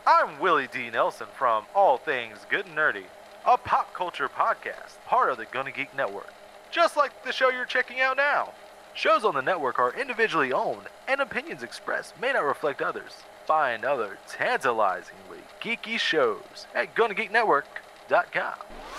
I'm Willie D. Nelson from All Things Good and Nerdy, a pop culture podcast, part of the Gonna Geek Network, just like the show you're checking out now. Shows on the network are individually owned, and opinions expressed may not reflect others. Find other tantalizingly geeky shows at GonnaGeekNetwork.com.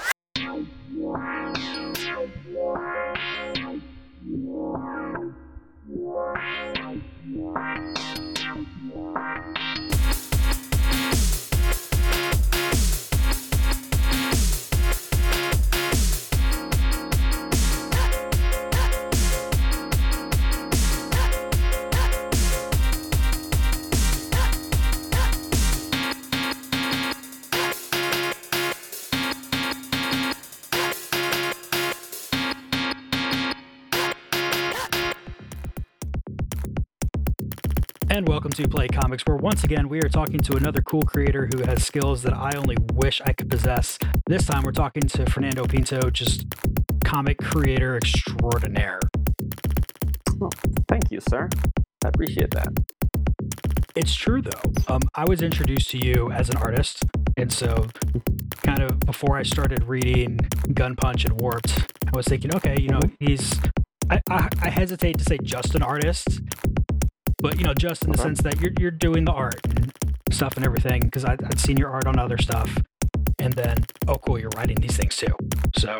And welcome to Play Comics, where once again we are talking to another cool creator who has skills that I only wish I could possess. This time we're talking to Fernando Pinto, just comic creator extraordinaire. Oh, thank you, sir. I appreciate that. It's true, though. I was introduced to you as an artist, and so kind of before I started reading Gun Punch and Warped, I was thinking, okay, he's... I hesitate to say just an artist, but, just in the sense that you're doing the art and stuff and everything, because I'd seen your art on other stuff, and then, oh, cool, you're writing these things too. So...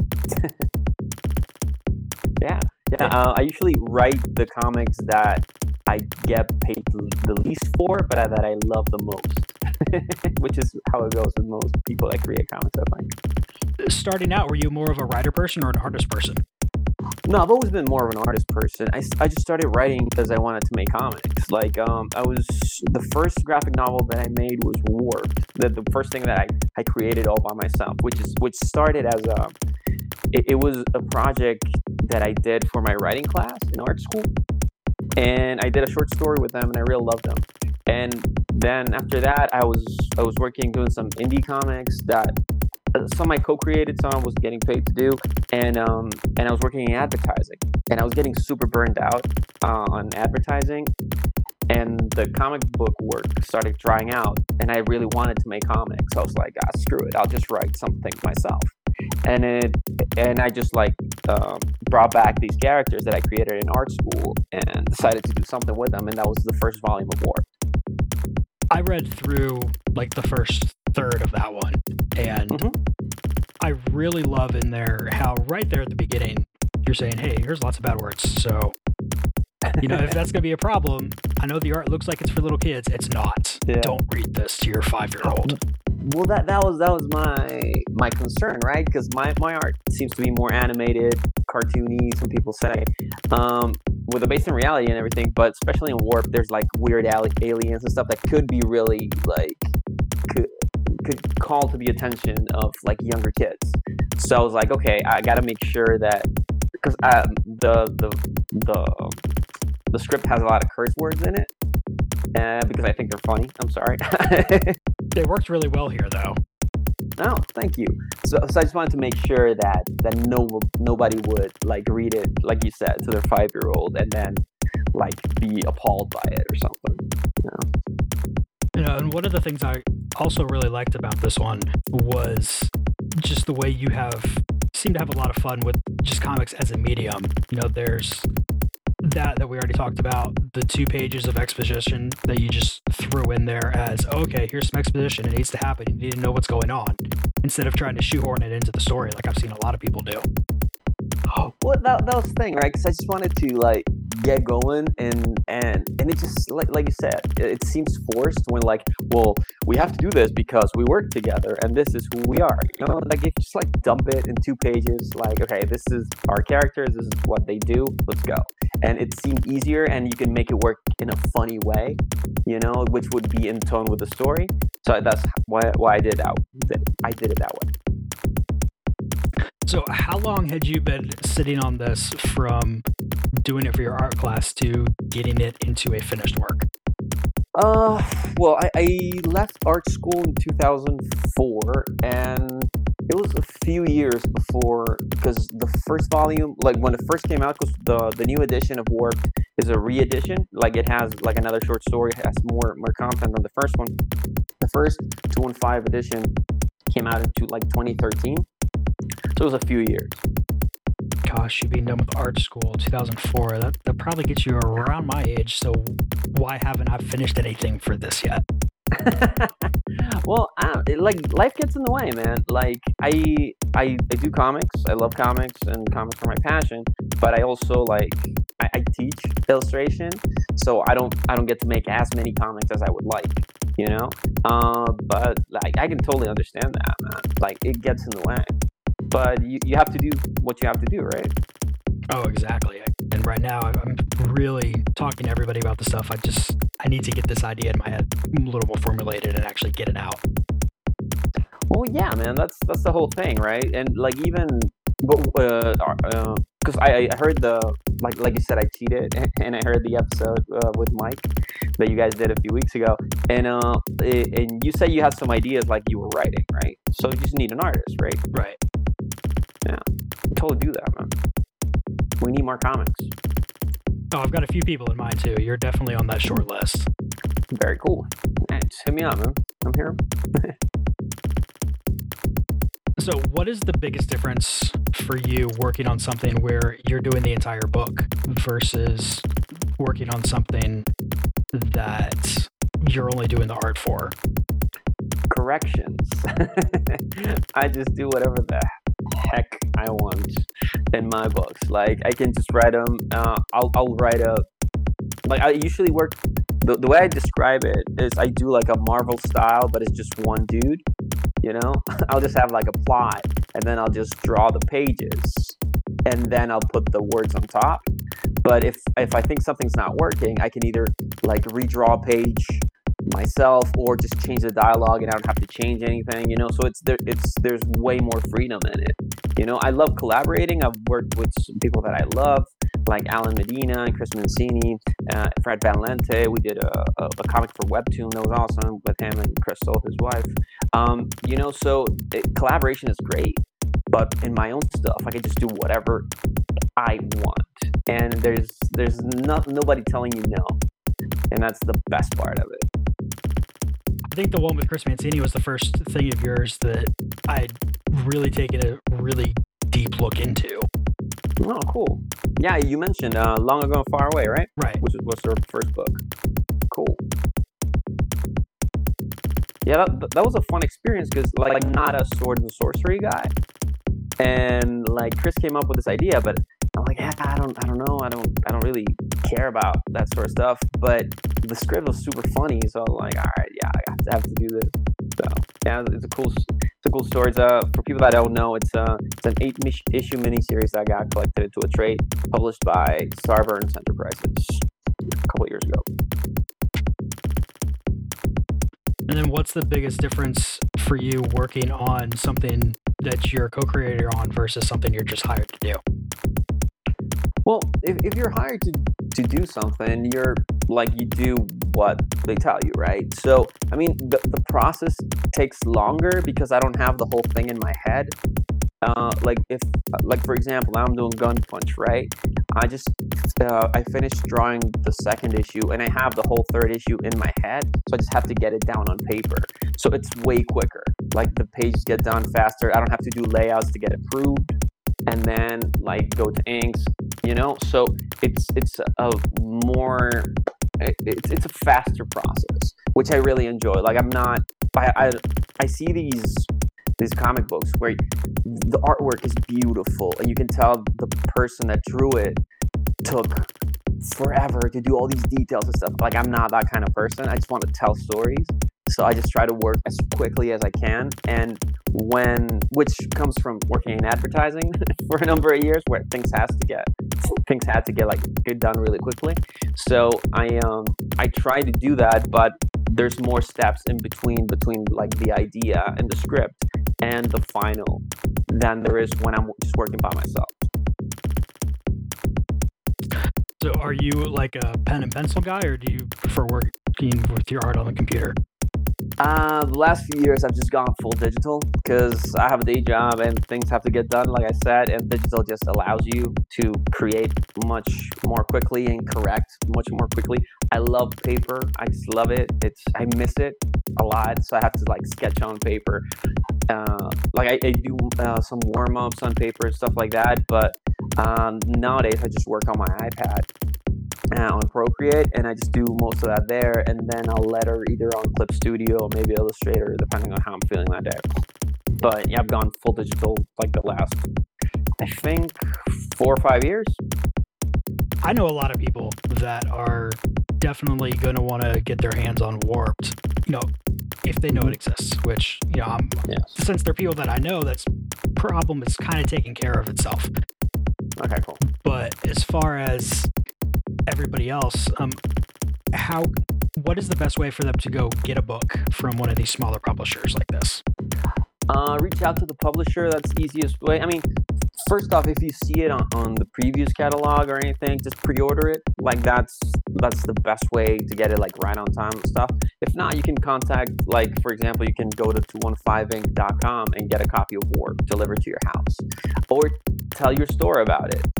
Yeah. I usually write the comics that I get paid the least for, but that I love the most, which is how it goes with most people that create comics, I think. Starting out, were you more of a writer person or an artist person? No, I've always been more of an artist person. I just started writing because I wanted to make comics. The first graphic novel that I made was Warped. The first thing that I created all by myself, which started as it was a project that I did for my writing class in art school. And I did a short story with them, and I really loved them. And then after that, I was working doing some indie comics that some I co-created, some I was getting paid to do, and I was working in advertising, and I was getting super burned out on advertising, and the comic book work started drying out, and I really wanted to make comics. I was like, screw it, I'll just write something myself, and I just brought back these characters that I created in art school and decided to do something with them, and that was the first volume of Warped. I read through the first third of that one, and I really love in there how right there at the beginning you're saying, hey, here's lots of bad words, so if that's gonna be a problem, I know the art looks like it's for little kids. It's not. Yeah. Don't read this to your 5-year-old. Well, that was my concern, right? Because my art seems to be more animated, cartoony, some people say, with a base in reality and everything. But especially in Warp, there's weird aliens and stuff that could be really could call to the attention of younger kids. So I was like, okay, I got to make sure that, because the script has a lot of curse words in it, because I think they're funny. I'm sorry. They worked really well here, though. Oh, thank you. So I just wanted to make sure that nobody would read it, like you said, to their 5-year-old and then be appalled by it or something. And one of the things I also really liked about this one was just the way you seem to have a lot of fun with just comics as a medium. There's that we already talked about, the 2 pages of exposition that you just threw in there as, okay, here's some exposition, it needs to happen, you need to know what's going on, instead of trying to shoehorn it into the story like I've seen a lot of people do. Well, that was the thing, right? Because I just wanted to get going, and it just like you said, it seems forced when well, we have to do this because we work together and this is who we are. If you just dump it in 2 pages, okay, this is our characters, this is what they do, let's go. And it seemed easier, and you can make it work in a funny way, which would be in tone with the story. So that's why I did it that way. So how long had you been sitting on this from doing it for your art class to getting it into a finished work? Well, I left art school in 2004, and It was a few years before, because the first volume, like when it first came out, because the new edition of Warped is a re-edition. Like it has like another short story, it has more content than the first one. The first 215 edition came out into like 2013, so it was a few years. Gosh, you being done with art school 2004, that probably gets you around my age, so why haven't I finished anything for this yet? Well, like life gets in the way, man. Like I do comics. I love comics, and comics are my passion. But I also I teach illustration, so I don't get to make as many comics as I would like, you know. But like I can totally understand that, man. Like it gets in the way. But you have to do what you have to do, right? Oh, exactly. And right now, I'm really talking to everybody about the stuff. I need to get this idea in my head a little more formulated and actually get it out. Well, yeah, man, that's the whole thing, right? And like even, because I heard like you said, I cheated, and I heard the episode with Mike that you guys did a few weeks ago, and you said you had some ideas like you were writing, right? So you just need an artist, right? Right. Yeah, you totally do that, man. We need more comics. Oh, I've got a few people in mind too. You're definitely on that short list. Very cool. Hey, just hit me up, man. I'm here. So, what is the biggest difference for you working on something where you're doing the entire book versus working on something that you're only doing the art for? Corrections. I just do whatever the heck I want in my books. Like I can just write them. I'll write I usually work. The way I describe it is I do like a Marvel style, but it's just one dude. You know, I'll just have like a plot, and then I'll just draw the pages, and then I'll put the words on top. But if I think something's not working, I can either like redraw a page myself or just change the dialogue, and I don't have to change anything, you know. So there's way more freedom in it, you know. I love collaborating. I've worked with some people that I love, like Alan Medina and Chris Mancini, Fred Van Lente. We did a comic for Webtoon that was awesome with him and Crystal, his wife. You know, so collaboration is great, but in my own stuff, I can just do whatever I want, and there's nobody telling you no, and that's the best part of it. I think the one with Chris Mancini was the first thing of yours that I'd really taken a really deep look into. Oh, cool. Yeah, you mentioned Long Ago and Far Away, right? Right. Which was their first book. Cool. Yeah, that was a fun experience because like not a sword and sorcery guy, and like Chris came up with this idea, but I'm like, yeah, I don't know, I don't really care about that sort of stuff. But the script was super funny, so I'm like, all right, yeah, I have to do this. So yeah, it's a cool story. It's, for people that don't know, it's an 8-issue miniseries that got collected into a trade published by Star Burns Enterprises a couple of years ago. And then what's the biggest difference for you working on something that you're a co-creator on versus something you're just hired to do? Well, if you're hired to do something, you're like, you do what they tell you, right? So, I mean, the process takes longer because I don't have the whole thing in my head. Like for example, now I'm doing Gun Punch, right? I finished drawing the second issue, and I have the whole third issue in my head, so I just have to get it down on paper. So it's way quicker. Like the pages get done faster. I don't have to do layouts to get approved, and then like go to inks, you know. So it's a faster process, which I really enjoy. Like I see these comic books where the artwork is beautiful and you can tell the person that drew it took forever to do all these details and stuff. Like I'm not that kind of person. I just want to tell stories. So I just try to work as quickly as I can, and which comes from working in advertising for a number of years, where things had to get like get done really quickly. So I try to do that, but there's more steps in between like the idea and the script and the final than there is when I'm just working by myself. So are you like a pen and pencil guy, or do you prefer working with your art on the computer? The last few years, I've just gone full digital because I have a day job and things have to get done, like I said, and digital just allows you to create much more quickly and correct much more quickly. I love paper. I just love it. I miss it a lot, so I have to like sketch on paper. I do some warm ups on paper and stuff like that, but nowadays I just work on my iPad on Procreate, and I just do most of that there, and then I'll letter either on Clip Studio or maybe Illustrator, depending on how I'm feeling that day. But yeah, I've gone full digital like the last, I think, 4 or 5 years. I know a lot of people that are definitely going to want to get their hands on Warped, if they know it exists, which, since they're people that I know, that's problem is kind of taking care of itself. Okay, cool. But as far as everybody else, what is the best way for them to go get a book from one of these smaller publishers like this? Reach out to the publisher. That's the easiest way. I mean, first off, if you see it on the previous catalog or anything, just pre-order it. Like that's the best way to get it like right on time and stuff. If not, you can contact, like, for example, you can go to 215ink.com and get a copy of Warp delivered to your house, or tell your store about it.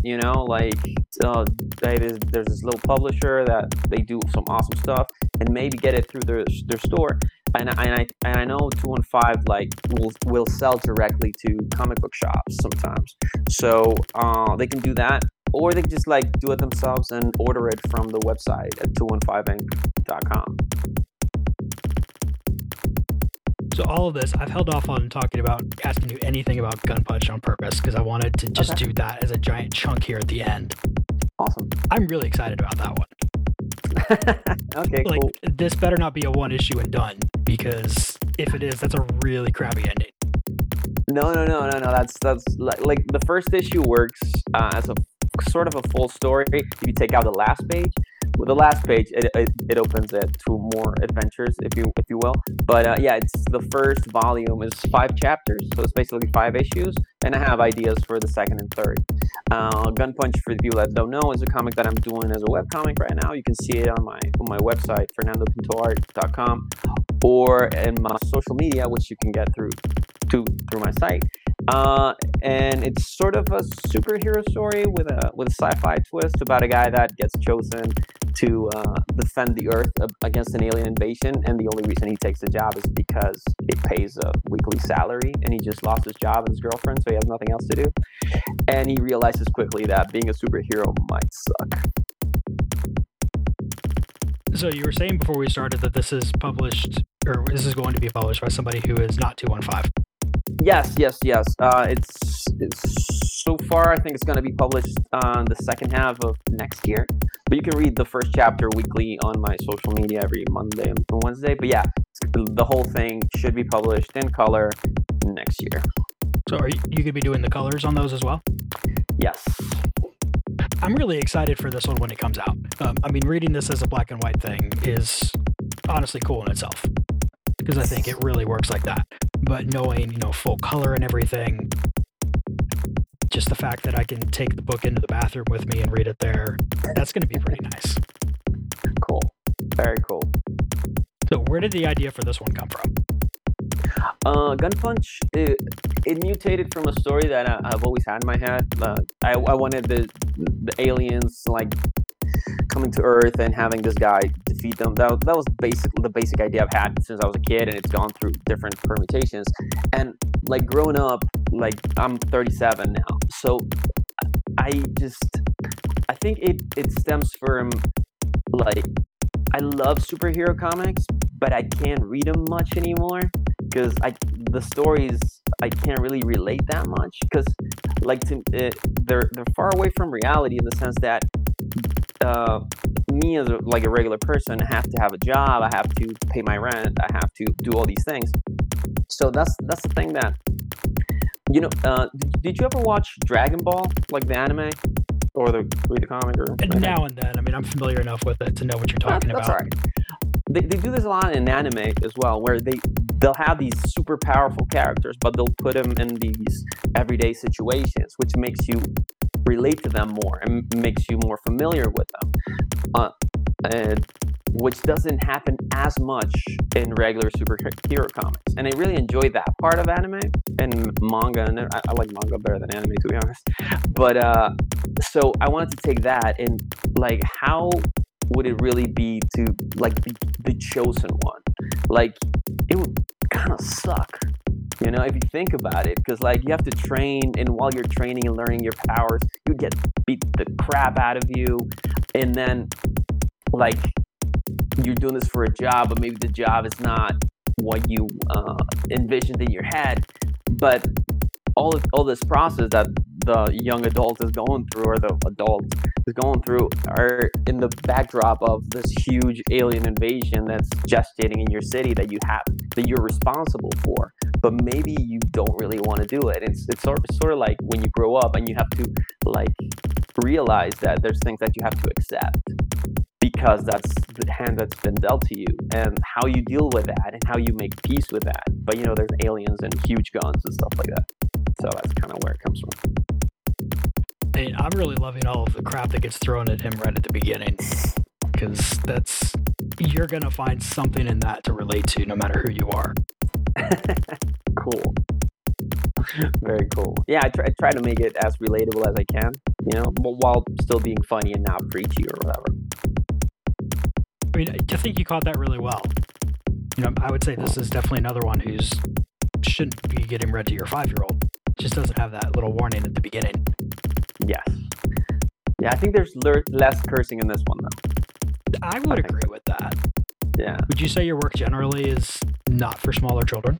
There's this little publisher that they do some awesome stuff, and maybe get it through their store. And I know 215 will sell directly to comic book shops sometimes, so they can do that, or they can just do it themselves and order it from the website at 215ink.com. So all of this, I've held off on talking about asking you anything about Gun Punch on purpose because I wanted to just do that as a giant chunk here at the end. Awesome. I'm really excited about that one. Okay, cool. This better not be a one issue and done, because if it is, that's a really crappy ending. No. That's like the first issue works as a sort of a full story if you take out the last page. With the last page, it opens it to more adventures, if you will. But it's the first volume is 5 chapters, so it's basically 5 issues, and I have ideas for the second and third. Gun Punch, for the people that don't know, is a comic that I'm doing as a webcomic right now. You can see it on my website, fernandopintoart.com, or in my social media, which you can get through my site. And it's sort of a superhero story with a sci-fi twist about a guy that gets chosen to defend the Earth against an alien invasion, and the only reason he takes the job is because it pays a weekly salary, and he just lost his job and his girlfriend, so he has nothing else to do. And he realizes quickly that being a superhero might suck. So you were saying before we started that this is published, or this is going to be published by somebody who is not 215. Yes. It's so far, I think it's going to be published on the second half of next year. But you can read the first chapter weekly on my social media every Monday and Wednesday. But yeah, the whole thing should be published in color next year. So are you going to be doing the colors on those as well? Yes. I'm really excited for this one when it comes out. Reading this as a black and white thing is honestly cool in itself, because I think it really works like that. But knowing, full color and everything, just the fact that I can take the book into the bathroom with me and read it there, that's going to be pretty nice. Cool. Very cool. So where did the idea for this one come from? Gun Punch, it mutated from a story that I've always had in my head. I wanted the aliens, coming to Earth and having this guy defeat them. That was the basic idea I've had since I was a kid, and it's gone through different permutations. And growing up, I'm 37 now, so I think it stems from I love superhero comics, but I can't read them much anymore because the stories I can't really relate that much because they're far away from reality in the sense that me as a regular person, I have to have a job, I have to pay my rent, I have to do all these things. So that's the thing that did you ever watch Dragon Ball, the anime, or read the comic, or now and then? I'm familiar enough with it to know what you're talking about. That's all right. They do this a lot in anime as well, where they'll have these super powerful characters, but they'll put them in these everyday situations, which makes you relate to them more and makes you more familiar with them. And which doesn't happen as much in regular superhero comics. And I really enjoy that part of anime and manga, and I like manga better than anime, to be honest. But so I wanted to take that and like, how would it really be to like be the chosen one? Like, it would kind of suck, you know, if you think about it, because like you have to train, and while you're training and learning your powers, you get beat the crap out of you, and then like you're doing this for a job, but maybe the job is not what you envisioned in your head. But all this process that the young adult is going through, or the adult is going through, are in the backdrop of this huge alien invasion that's gestating in your city that you're responsible for. But maybe you don't really want to do it. It's sort of like when you grow up and you have to like realize that there's things that you have to accept, because that's the hand that's been dealt to you, and how you deal with that and how you make peace with that. But you know, there's aliens and huge guns and stuff like that. So that's kind of where it comes from. I mean, I'm really loving all of the crap that gets thrown at him right at the beginning, because you're going to find something in that to relate to no matter who you are. Cool. Very cool. Yeah, I try to make it as relatable as I can, you know, while still being funny and not preachy or whatever. I mean, I think you caught that really well. You know, I would say this is definitely another one who's shouldn't be getting read to your 5-year-old. Just doesn't have that little warning at the beginning. Yes. Yeah, I think there's less cursing in this one, though. I would agree with that. Yeah. Would you say your work generally is not for smaller children?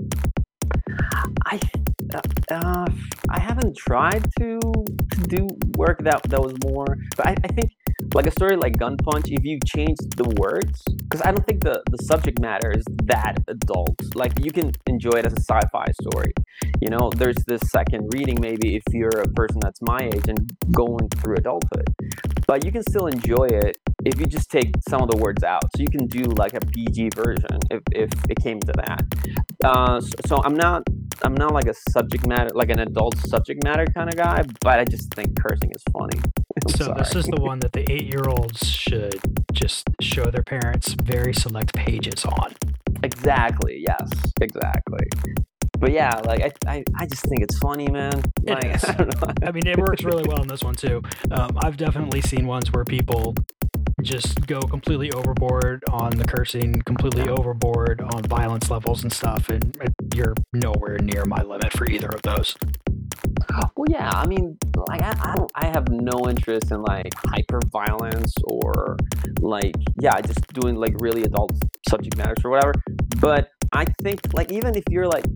I haven't tried to do work that was more, but I think like a story like Gun Punch, if you change the words, because I don't think the subject matter is that adult. Like, you can enjoy it as a sci-fi story. You know, there's this second reading maybe if you're a person that's my age and going through adulthood. But you can still enjoy it if you just take some of the words out. So you can do like a PG version if it came to that. So I'm not like a subject matter, like an adult subject matter kind of guy, but I just think cursing is funny. So this is the one that the 8-year-olds should just show their parents very select pages on. Exactly. Yes. Exactly. But yeah, like I just think it's funny, man. Like, It is. I don't know. I mean, it works really well in this one too. I've definitely seen ones where people just go completely overboard on the cursing, completely overboard on violence levels and stuff, and you're nowhere near my limit for either of those. Well, yeah, I mean, like I have no interest in like hyper violence or like, yeah, just doing like really adult subject matters or whatever. But I think like even if you're like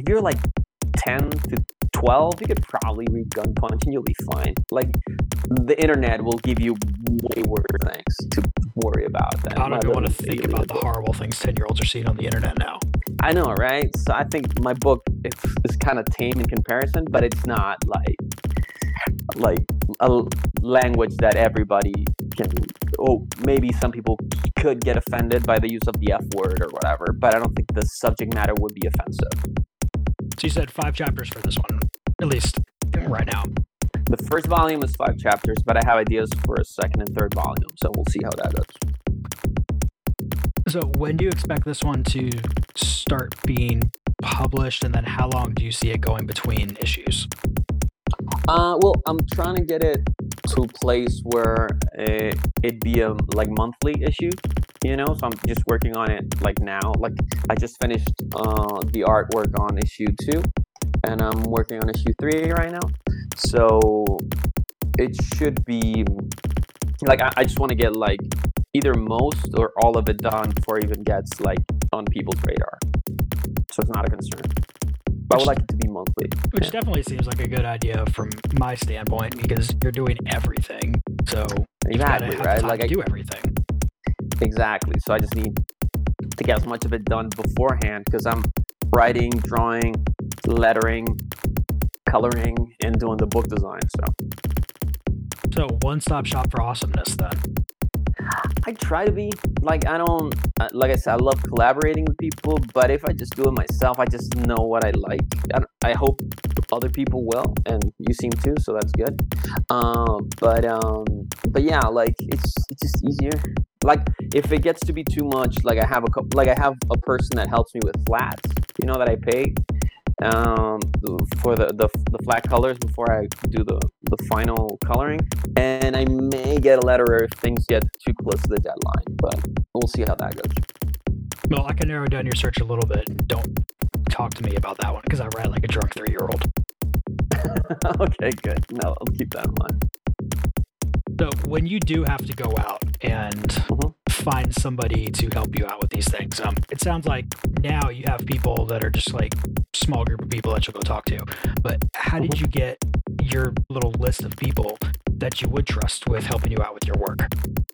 10 to 12, you could probably read Gun Punch and you'll be fine. Like, the internet will give you way worse things to worry about. I don't even want to think about the horrible things 10-year-olds are seeing on the internet now. I know, right? So I think my book is kind of tame in comparison, but it's not like a language that everybody can. Oh, maybe some people could get offended by the use of the F word or whatever, but I don't think the subject matter would be offensive. So you said 5 chapters for this one, at least right now. The first volume is 5 chapters, but I have ideas for a second and third volume, so we'll see how that goes. So when do you expect this one to start being published, and then how long do you see it going between issues? Well, I'm trying to get it to a place where it'd be a like monthly issue, you know. So I'm just working on it like now. Like, I just finished the artwork on issue 2, and I'm working on issue 3 right now. So it should be like I just want to get like either most or all of it done before it even gets like on people's radar. So it's not a concern. But I would like it to be monthly. Which definitely seems like a good idea from my standpoint, because you're doing everything. So you've got to Exactly, have right? time Like to do everything. Exactly. So I just need to get as much of it done beforehand, because I'm writing, drawing, lettering, coloring, and doing the book design. So one-stop shop for awesomeness then. I try to be like, I don't, like I said, I love collaborating with people, but if I just do it myself, I just know what I like. I hope other people will, and you seem to, so that's good. But yeah, like it's just easier Like if it gets to be too much, like I have a person that helps me with flats, that I pay for the flat colors before I do the final coloring, and I may get a letter if things get too close to the deadline, but we'll see how that goes. Well, I can narrow down your search a little bit. Don't talk to me about that one because I write like a drunk 3-year-old. Okay, good. No, I'll keep that in mind. So when you do have to go out and find somebody to help you out with these things, it sounds like now you have people that are just like small group of people that you'll go talk to. But how did you get your little list of people that you would trust with helping you out with your work?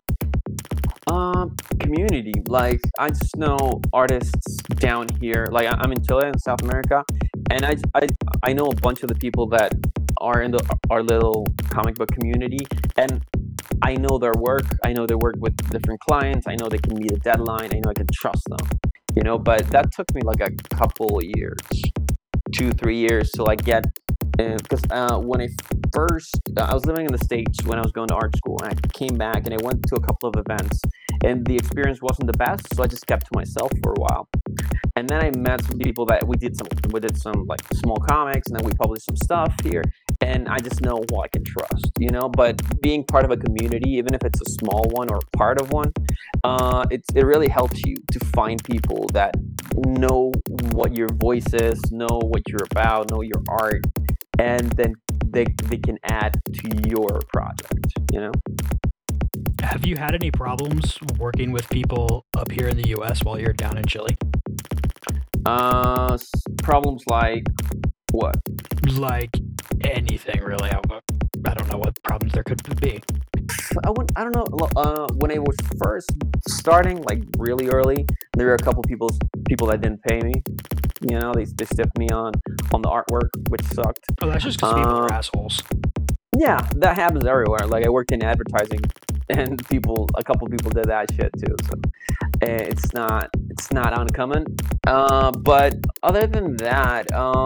Community. Like I just know artists down here. Like I'm in Chile in South America, and I know a bunch of the people that are in our little comic book community, and I know their work. I know they work with different clients. I know they can meet a deadline. I know I can trust them. But that took me like a couple of years, 2-3 years to like get. Because when I was living in the States when I was going to art school, and I came back and I went to a couple of events, and the experience wasn't the best, so I just kept to myself for a while. And then I met some people that we did some like small comics, and then we published some stuff here, and I just know who I can trust, But being part of a community, even if it's a small one or part of one, it really helps you to find people that know what your voice is, know what you're about, know your art, and then they can add to your project, Have you had any problems working with people up here in the U.S. while you're down in Chile? Problems like what? Like anything, really. I don't know what problems there could be. I don't know. When I was first starting, like really early, there were a couple people that didn't pay me. They stiffed me on the artwork, which sucked. Oh, that's just because people are assholes. Yeah, that happens everywhere. Like I worked in advertising, and a couple people did that shit too. So it's not uncommon. But other than that,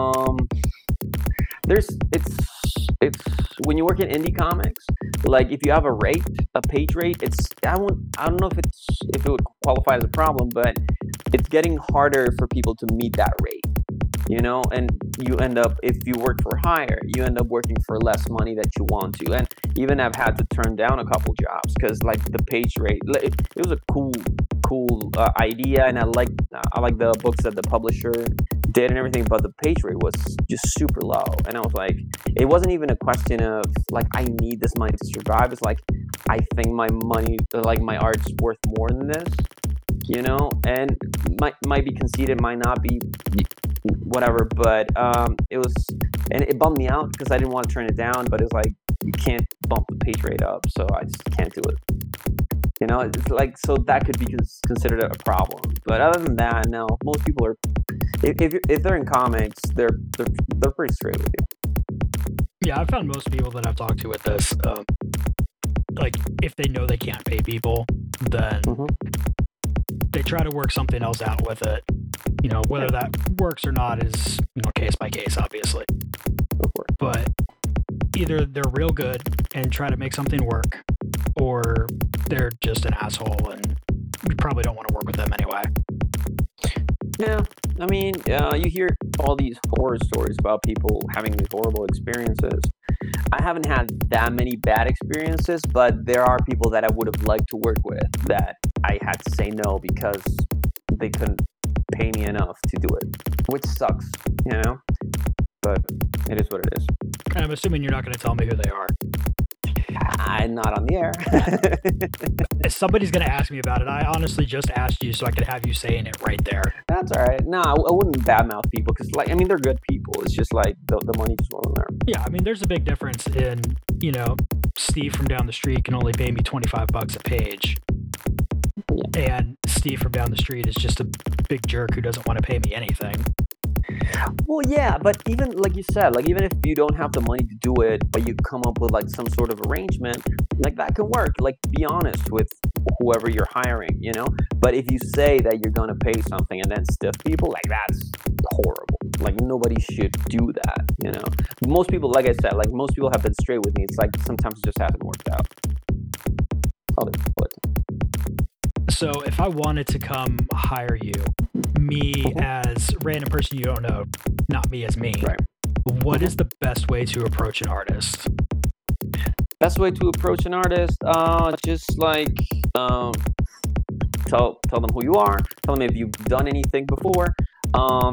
it's when you work in indie comics, like if you have a page rate, I don't know if it would qualify as a problem, but it's getting harder for people to meet that rate. And you end up, if you work for hire, you end up working for less money that you want to. And even I've had to turn down a couple jobs because like the page rate, it was a cool idea, and I like the books that the publisher did and everything, but the page rate was just super low. And I was like, it wasn't even a question of like I need this money to survive. It's like I think my money, like my art's worth more than this, and might be conceited, might not be, whatever. But it was, and it bummed me out because I didn't want to turn it down. But it's like you can't bump the page rate up, so I just can't do it. It's like, so that could be considered a problem. But other than that, no. Most people are, if they're in comics, they're pretty straight with you. Yeah, I've found most people that I've talked to with this, like if they know they can't pay people, then they try to work something else out with it. Whether that works or not is case by case, obviously. But either they're real good and try to make something work, or they're just an asshole and you probably don't want to work with them anyway. Yeah, I mean, you hear all these horror stories about people having these horrible experiences. I haven't had that many bad experiences, but there are people that I would have liked to work with that I had to say no because they couldn't pay me enough to do it, which sucks, but it is what it is. I'm assuming you're not going to tell me who they are. I'm not on the air. Somebody's going to ask me about it. I honestly just asked you so I could have you saying it right there. That's all right. No, I wouldn't badmouth people because, they're good people. It's just like the money just wasn't there. Yeah, I mean, there's a big difference in, Steve from down the street can only pay me $25 a page. Yeah. And Steve from down the street is just a big jerk who doesn't want to pay me anything. Well, yeah, but even like you said, like even if you don't have the money to do it, but you come up with like some sort of arrangement, like that can work. Like be honest with whoever you're hiring, But if you say that you're gonna pay something and then stiff people, like that's horrible. Like nobody should do that, Most people, like I said, like most people have been straight with me. It's like sometimes it just hasn't worked out. So if I wanted to come hire you, me as a random person you don't know, not me as me, Right. what is the best way to approach an artist? Best way to approach an artist, just like tell them who you are. Tell them if you've done anything before. Um,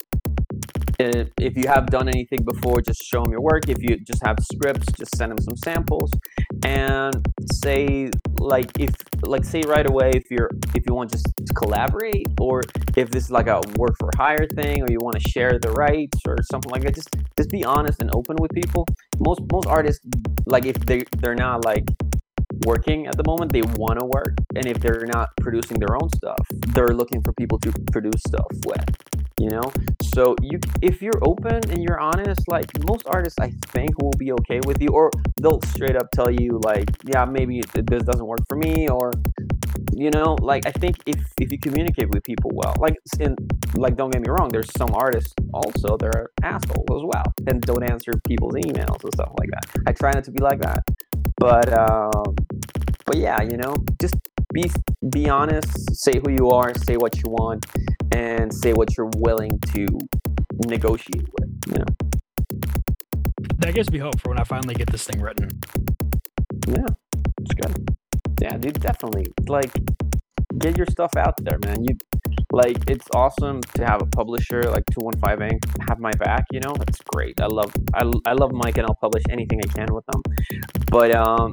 if you have done anything before, just show them your work. If you just have scripts, just send them some samples, and say say right away if you want just to collaborate, or if this is like a work for hire thing, or you want to share the rights or something like that. Just be honest and open with people. Most artists, like if they're not like working at the moment, they want to work, and if they're not producing their own stuff, they're looking for people to produce stuff with, you know. So if you're open and you're honest, like most artists I think will be okay with you, or they'll straight up tell you like, yeah, maybe this doesn't work for me, or you know, like I think if you communicate with people well, like don't get me wrong, there's some artists also that are assholes as well and don't answer people's emails and stuff like that. I try not to be like that, but yeah, you know, just be honest, say who you are, say what you want, and say what you're willing to negotiate with, you know. That gives me hope for when I finally get this thing written. Yeah, it's good. Yeah, dude, definitely. Like, get your stuff out there, man. It's awesome to have a publisher like 215 Ink have my back. You know, that's great. I love Mike, and I'll publish anything I can with them. But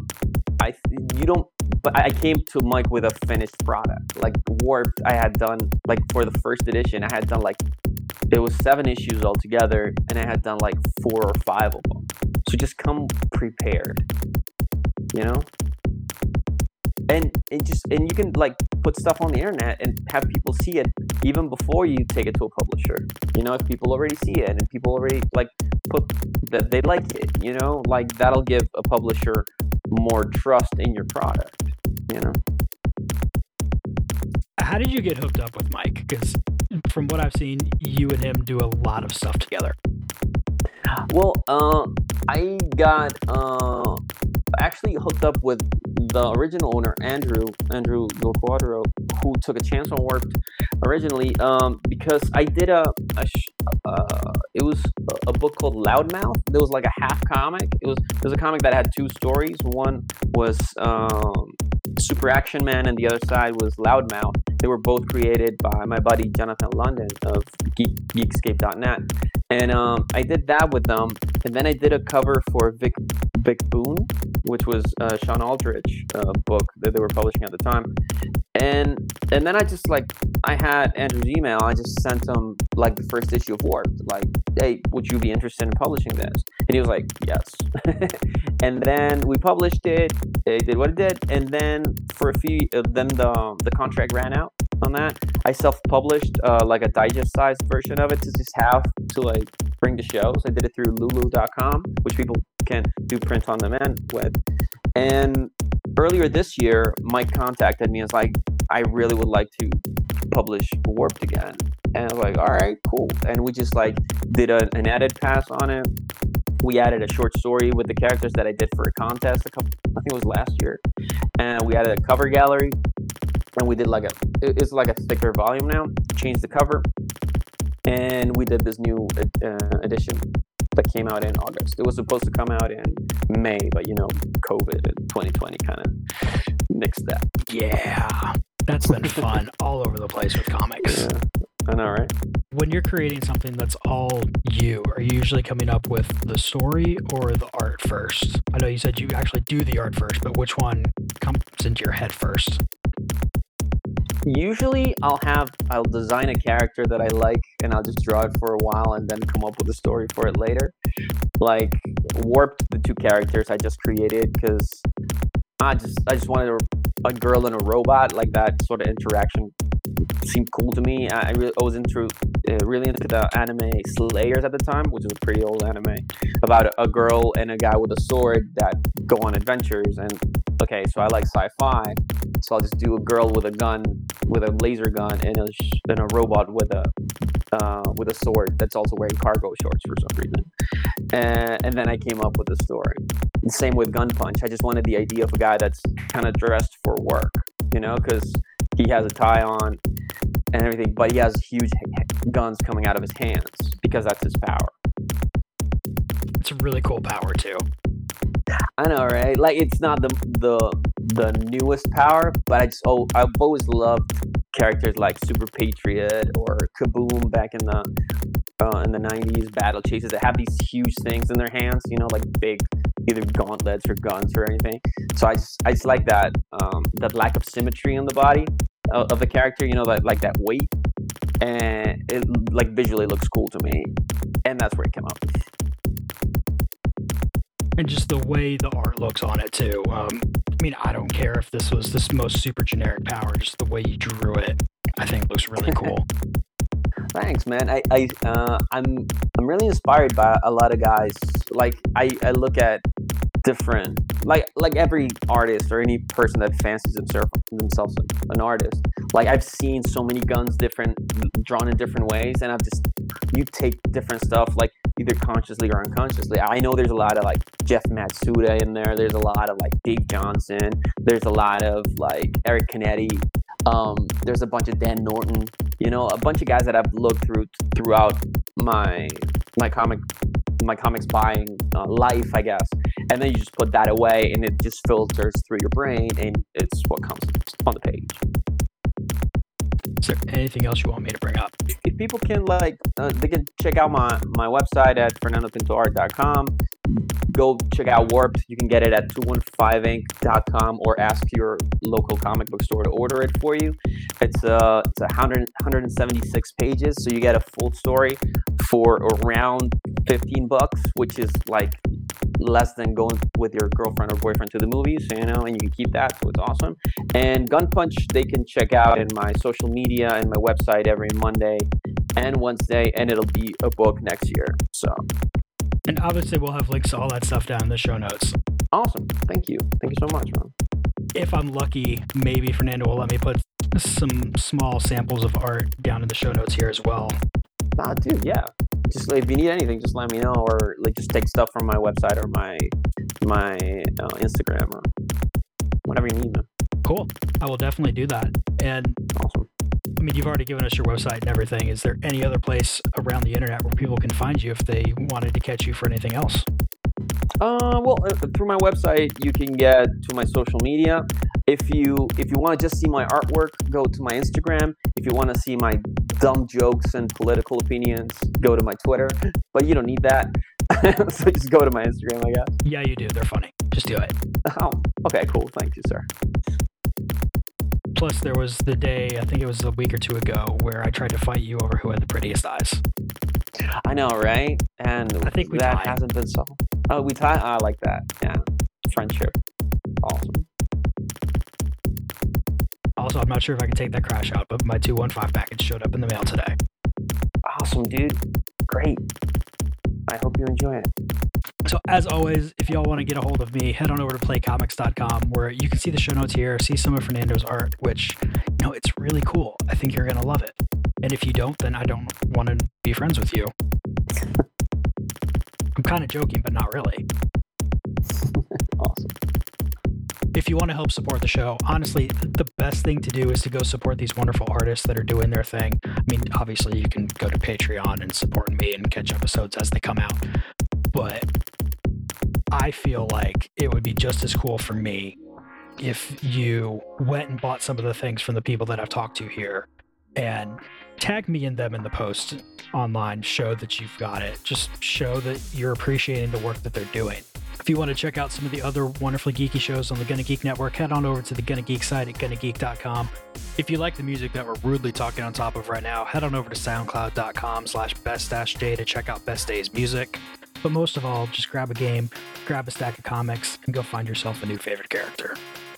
But I came to Mike with a finished product. Like Warped, I had done like for the first edition, I had done like it was 7 issues altogether, and I had done like 4 or 5 of them. So just come prepared, you know. And you can like put stuff on the internet and have people see it even before you take it to a publisher. You know, if people already see it and people already like put that they like it, you know, like that'll give a publisher more trust in your product, you know. How did you get hooked up with Mike? Because from what I've seen, you and him do a lot of stuff together. Well, I got actually hooked up with the original owner, Andrew Del Quadro, who took a chance on Warped originally, because I did it was a book called Loudmouth. There was like a half comic. It was a comic that had 2 stories. One was Super Action Man, and the other side was Loudmouth. They were both created by my buddy Jonathan London of Geekscape.net. And I did that with them, and then I did a cover for Vic Boone, which was Sean Aldrich book that they were publishing at the time. And then I had Andrew's email. I just sent him like the first issue of Warped, like, hey, would you be interested in publishing this? And he was like, yes. And then we published it. It did what it did, and then for a few, then the contract ran out on that. I self-published like a digest-sized version of it to just have to like bring to shows. I did it through Lulu.com, which people can do print on demand with. And earlier this year, Mike contacted me and was like, I really would like to publish Warped again. And I was like, all right, cool. And we just like did an edit pass on it. We added a short story with the characters that I did for a contest I think it was last year. And we added a cover gallery. And we did it's like a thicker volume now. Changed the cover. And we did this new edition that came out in August. It was supposed to come out in May, but you know, COVID and 2020 kind of nixed that. Yeah, that's been fun all over the place with comics. Yeah, I know, right? When you're creating something that's all you, are you usually coming up with the story or the art first? I know you said you actually do the art first, but which one comes into your head first? Usually I'll design a character that I like, and I'll just draw it for a while and then come up with a story for it later. Like Warped, the 2 characters I just created because I just wanted a girl and a robot, like that sort of interaction seemed cool to me. I was really into the anime Slayers at the time, which is a pretty old anime about a girl and a guy with a sword that go on adventures. And okay, so I like sci-fi, so I'll just do a girl with a gun, with a laser gun, and a robot with a sword that's also wearing cargo shorts for some reason. And then I came up with a story. The same with Gun Punch. I just wanted the idea of a guy that's kind of dressed for work, you know, because He has a tie on and everything, but he has huge guns coming out of his hands because that's his power. It's a really cool power too. I know, right? Like, it's not the newest power, but I've always loved characters like Super Patriot or Kaboom back in the 90s, battle chases that have these huge things in their hands, you know, like big either gauntlets or guns or anything. So I just like that lack of symmetry on the body of the character, you know, like that weight, and it like visually looks cool to me, and that's where it came out. And just the way the art looks on it too. I mean, I don't care if this was this most super generic power, just the way you drew it, I think looks really cool. Thanks, man. I'm really inspired by a lot of guys. Like I look at different like every artist or any person that fancies themselves an artist. Like I've seen so many guns drawn in different ways, and you take different stuff like either consciously or unconsciously. I know there's a lot of like Jeff Matsuda in there. There's a lot of like Dave Johnson. There's a lot of like Eric Canetti. There's a bunch of Dan Norton. You know, a bunch of guys that I've looked throughout my comics buying life, I guess. And then you just put that away, and it just filters through your brain, and it's what comes on the page. Is there anything else you want me to bring up? If people can they can check out my website at fernandopintoart.com. Go check out Warped. You can get it at 215inc.com or ask your local comic book store to order it for you. It's 176 pages, so you get a full story for around $15, which is like less than going with your girlfriend or boyfriend to the movies, you know, and you can keep that, so it's awesome. And Gun Punch, they can check out in my social media and my website every Monday and Wednesday, and it'll be a book next year. So. And obviously we'll have links to all that stuff down in the show notes. Awesome. Thank you so much, man. If I'm lucky, maybe Fernando will let me put some small samples of art down in the show notes here as well. Dude, yeah. Just if you need anything, just let me know, or like just take stuff from my website or my Instagram or whatever you need, man. Cool. I will definitely do that. And awesome. I mean, you've already given us your website and everything. Is there any other place around the internet where people can find you if they wanted to catch you for anything else? Well, through my website, you can get to my social media. If you want to just see my artwork, go to my Instagram. If you want to see my dumb jokes and political opinions, go to my Twitter. But you don't need that, so just go to my Instagram, I guess. Yeah, you do. They're funny. Just do it. Oh, okay, cool. Thank you, sir. Plus, there was the day, I think it was a week or two ago, where I tried to fight you over who had the prettiest eyes. I know, right? And I think that tied. hasn't been solved. Oh, we tied? I like that. Yeah. Friendship. Awesome. Also, I'm not sure if I can take that crash out, but my 215 package showed up in the mail today. Awesome, dude. Great. I hope you enjoy it. So as always, if y'all want to get a hold of me, head on over to playcomics.com, where you can see the show notes here, see some of Fernando's art, which, you know, it's really cool. I think you're going to love it. And if you don't, then I don't want to be friends with you. I'm kind of joking, but not really. Awesome. If you want to help support the show, honestly, the best thing to do is to go support these wonderful artists that are doing their thing. I mean, obviously, you can go to Patreon and support me and catch episodes as they come out. But I feel like it would be just as cool for me if you went and bought some of the things from the people that I've talked to here and tag me and them in the post online. Show that you've got it. Just show that you're appreciating the work that they're doing. If you want to check out some of the other wonderfully geeky shows on the Gonna Geek Network, head on over to the Gonna Geek site at GonnaGeek.com. If you like the music that we're rudely talking on top of right now, head on over to SoundCloud.com/best-day to check out Best Day's music. But most of all, just grab a game, grab a stack of comics, and go find yourself a new favorite character.